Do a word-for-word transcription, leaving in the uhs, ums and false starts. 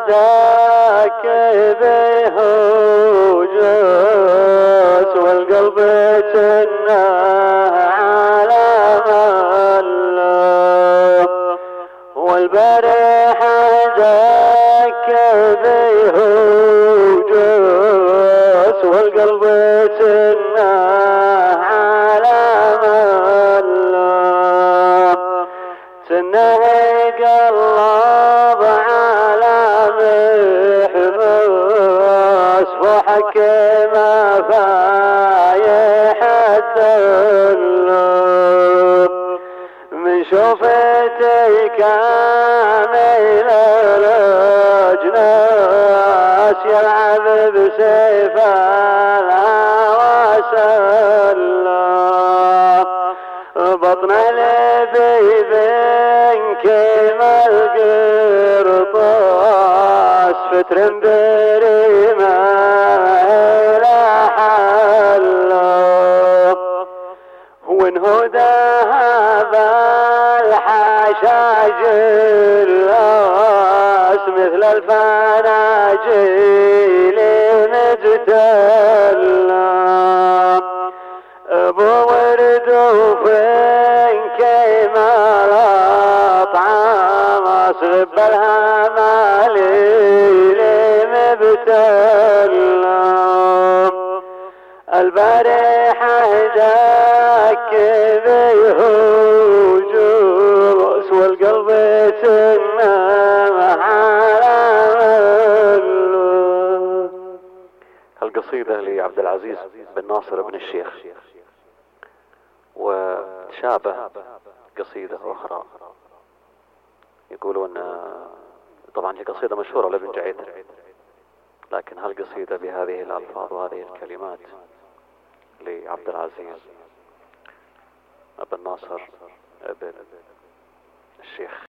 حدك بهوجس والقلب تنه على مله والبارح حدك بهوجس والقلب تنه على مله تنه قلب على محمس فحك ما فايح الدلو من شوفتي كامل الأجناس يلعب بسيف الهوى سلام بطن لبيب كيما القرطاس فتر بريمة إلى حله وانهداها بالحشاج الراس مثل الفناجيل مجتلة ابو ورد وفين كيما الاطعام اصغب الهماليل مبتلة البارحة ذاك بيهوجس والقلب تنام على مله. القصيدة لعبد العزيز بن ناصر بن الشيخ، وتشابه قصيدة أخرى يقولون طبعا هي قصيدة مشهورة لابن جعيد، لكن هالقصيدة بهذه الألفاظ وهذه الكلمات لعبد العزيز بن ناصر بن الشيخ.